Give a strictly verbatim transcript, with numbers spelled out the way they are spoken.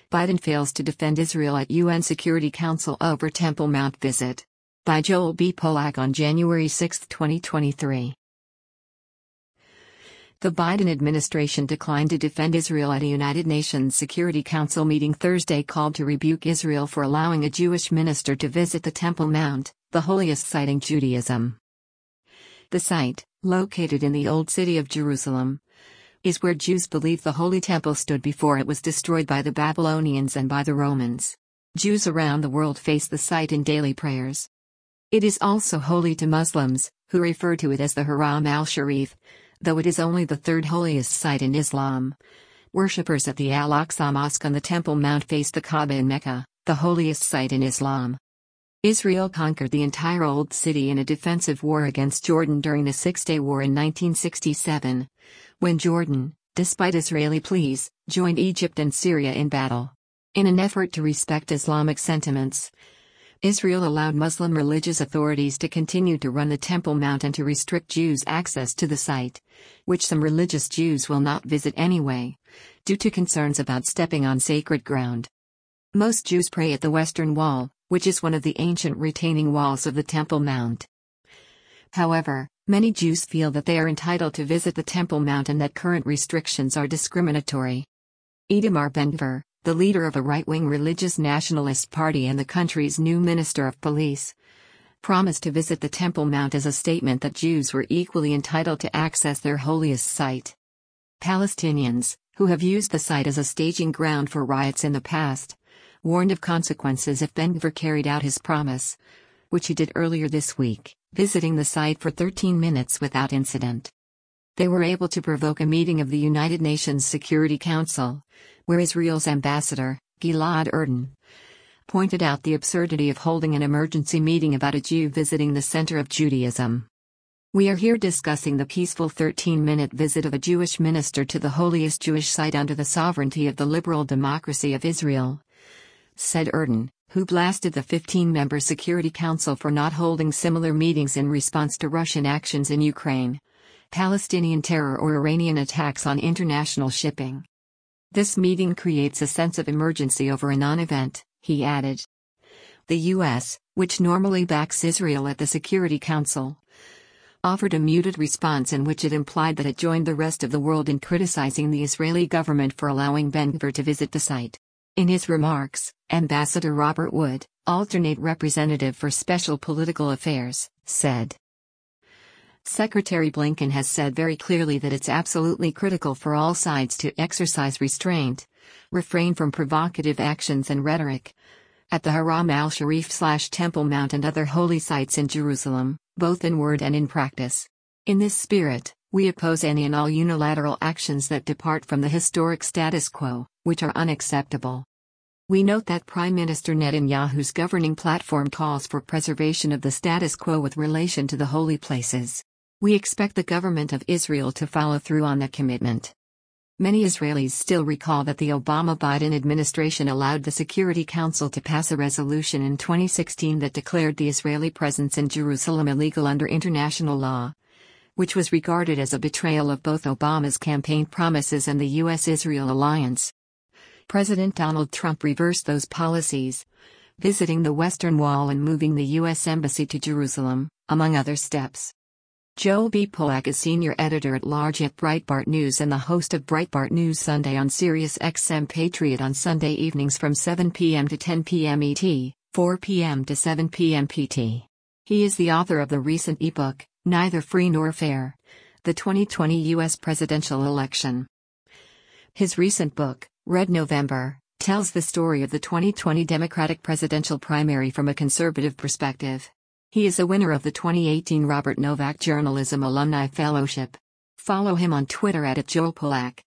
Biden fails to defend Israel at U N Security Council over Temple Mount visit. By Joel B. Polak on January sixth, twenty twenty-three. The Biden administration declined to defend Israel at a United Nations Security Council meeting Thursday called to rebuke Israel for allowing a Jewish minister to visit the Temple Mount, the holiest site in Judaism. The site, located in the Old City of Jerusalem, is where Jews believe the Holy Temple stood before it was destroyed by the Babylonians and by the Romans. Jews around the world face the site in daily prayers. It is also holy to Muslims, who refer to it as the Haram al-Sharif, though it is only the third holiest site in Islam. Worshippers at the Al-Aqsa Mosque on the Temple Mount face the Kaaba in Mecca, the holiest site in Islam. Israel conquered the entire Old City in a defensive war against Jordan during the Six-Day War in nineteen sixty-seven, when Jordan, despite Israeli pleas, joined Egypt and Syria in battle. In an effort to respect Islamic sentiments, Israel allowed Muslim religious authorities to continue to run the Temple Mount and to restrict Jews' access to the site, which some religious Jews will not visit anyway, due to concerns about stepping on sacred ground. Most Jews pray at the Western Wall, which is one of the ancient retaining walls of the Temple Mount. However, many Jews feel that they are entitled to visit the Temple Mount and that current restrictions are discriminatory. Itamar Ben-Gvir, the leader of a right-wing religious nationalist party and the country's new Minister of Police, promised to visit the Temple Mount as a statement that Jews were equally entitled to access their holiest site. Palestinians, who have used the site as a staging ground for riots in the past, warned of consequences if Ben-Gvir carried out his promise, which he did earlier this week, visiting the site for thirteen minutes without incident. They were able to provoke a meeting of the United Nations Security Council, where Israel's ambassador, Gilad Erdan, pointed out the absurdity of holding an emergency meeting about a Jew visiting the center of Judaism. "We are here discussing the peaceful thirteen-minute visit of a Jewish minister to the holiest Jewish site under the sovereignty of the liberal democracy of Israel," said Erdan, who blasted the fifteen-member Security Council for not holding similar meetings in response to Russian actions in Ukraine, Palestinian terror or Iranian attacks on international shipping. "This meeting creates a sense of emergency over a non-event," he added. The U S, which normally backs Israel at the Security Council, offered a muted response in which it implied that it joined the rest of the world in criticizing the Israeli government for allowing Ben-Gvir to visit the site. In his remarks, Ambassador Robert Wood, alternate representative for Special Political Affairs, said, "Secretary Blinken has said very clearly that it's absolutely critical for all sides to exercise restraint, refrain from provocative actions and rhetoric, at the Haram al-Sharif slash Temple Mount and other holy sites in Jerusalem, both in word and in practice. In this spirit, we oppose any and all unilateral actions that depart from the historic status quo, which are unacceptable. We note that Prime Minister Netanyahu's governing platform calls for preservation of the status quo with relation to the holy places. We expect the government of Israel to follow through on that commitment." Many Israelis still recall that the Obama-Biden administration allowed the Security Council to pass a resolution in twenty sixteen that declared the Israeli presence in Jerusalem illegal under international law, which was regarded as a betrayal of both Obama's campaign promises and the U S Israel alliance. President Donald Trump reversed those policies, visiting the Western Wall and moving the U S Embassy to Jerusalem, among other steps. Joel B. Polak is senior editor-at-large at Breitbart News and the host of Breitbart News Sunday on Sirius X M Patriot on Sunday evenings from seven p m to ten p m E T, four p m to seven p m P T. He is the author of the recent ebook, Neither Free Nor Fair: The twenty twenty U S Presidential Election. His recent book, Red November, tells the story of the twenty twenty Democratic presidential primary from a conservative perspective. He is a winner of the twenty eighteen Robert Novak Journalism Alumni Fellowship. Follow him on Twitter at Joel Polak.